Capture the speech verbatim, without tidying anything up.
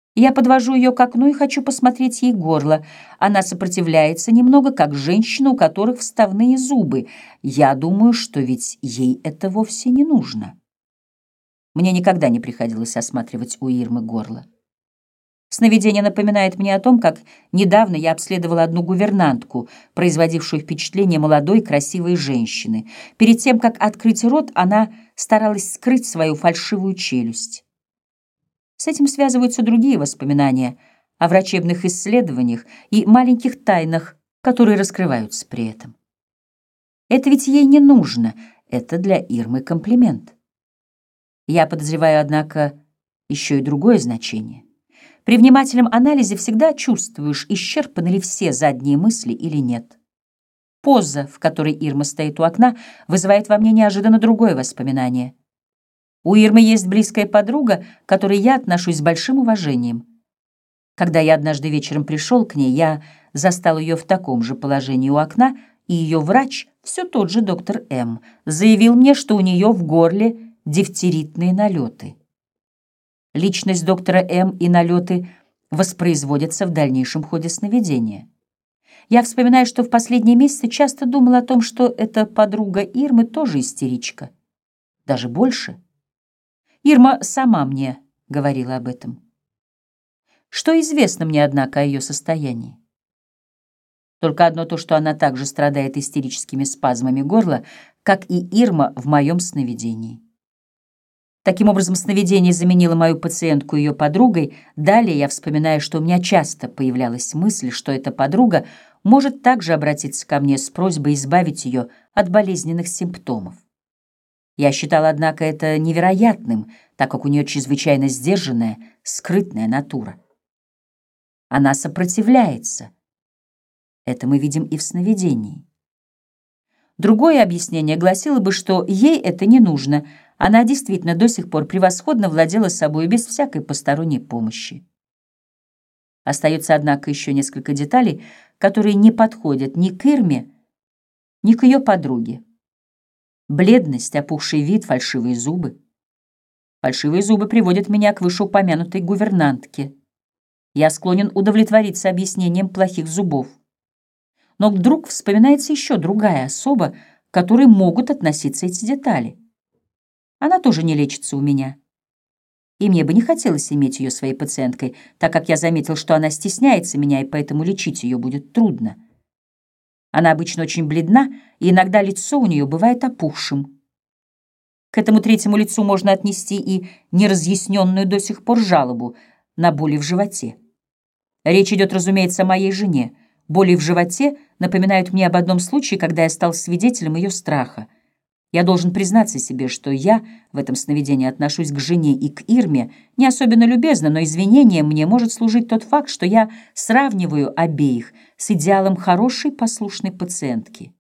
Я подвожу ее к окну и хочу посмотреть ей горло. Она сопротивляется немного, как женщина, у которых вставные зубы. Я думаю, что ведь ей это вовсе не нужно. Мне никогда не приходилось осматривать у Ирмы горло. Сновидение напоминает мне о том, как недавно я обследовала одну гувернантку, производившую впечатление молодой красивой женщины. Перед тем, как открыть рот, она старалась скрыть свою фальшивую челюсть. С этим связываются другие воспоминания о врачебных исследованиях и маленьких тайнах, которые раскрываются при этом. Это ведь ей не нужно, это для Ирмы комплимент. Я подозреваю, однако, еще и другое значение. При внимательном анализе всегда чувствуешь, исчерпаны ли все задние мысли или нет. Поза, в которой Ирма стоит у окна, вызывает во мне неожиданно другое воспоминание. У Ирмы есть близкая подруга, к которой я отношусь с большим уважением. Когда я однажды вечером пришел к ней, я застал ее в таком же положении у окна, и ее врач, все тот же доктор М., заявил мне, что у нее в горле дифтеритные налеты. Личность доктора М. и налеты воспроизводятся в дальнейшем ходе сновидения. Я вспоминаю, что в последние месяцы часто думал о том, что эта подруга Ирмы тоже истеричка. Даже больше. Ирма сама мне говорила об этом. Что известно мне, однако, о ее состоянии? Только одно то, что она также страдает истерическими спазмами горла, как и Ирма в моем сновидении. Таким образом, сновидение заменило мою пациентку ее подругой. Далее я вспоминаю, что у меня часто появлялась мысль, что эта подруга может также обратиться ко мне с просьбой избавить ее от болезненных симптомов. Я считал, однако, это невероятным, так как у нее чрезвычайно сдержанная, скрытная натура. Она сопротивляется. Это мы видим и в сновидении. Другое объяснение гласило бы, что ей это не нужно. Она действительно до сих пор превосходно владела собой без всякой посторонней помощи. Остается, однако, еще несколько деталей, которые не подходят ни к Ирме, ни к ее подруге. Бледность, опухший вид, фальшивые зубы. Фальшивые зубы приводят меня к вышеупомянутой гувернантке. Я склонен удовлетвориться объяснением плохих зубов. Но вдруг вспоминается еще другая особа, к которой могут относиться эти детали. Она тоже не лечится у меня. И мне бы не хотелось иметь ее своей пациенткой, так как я заметил, что она стесняется меня, и поэтому лечить ее будет трудно. Она обычно очень бледна, и иногда лицо у нее бывает опухшим. К этому третьему лицу можно отнести и неразъясненную до сих пор жалобу на боли в животе. Речь идет, разумеется, о моей жене. Боли в животе напоминают мне об одном случае, когда я стал свидетелем ее страха. Я должен признаться себе, что я в этом сновидении отношусь к жене и к Ирме не особенно любезно, но извинением мне может служить тот факт, что я сравниваю обеих с идеалом хорошей послушной пациентки.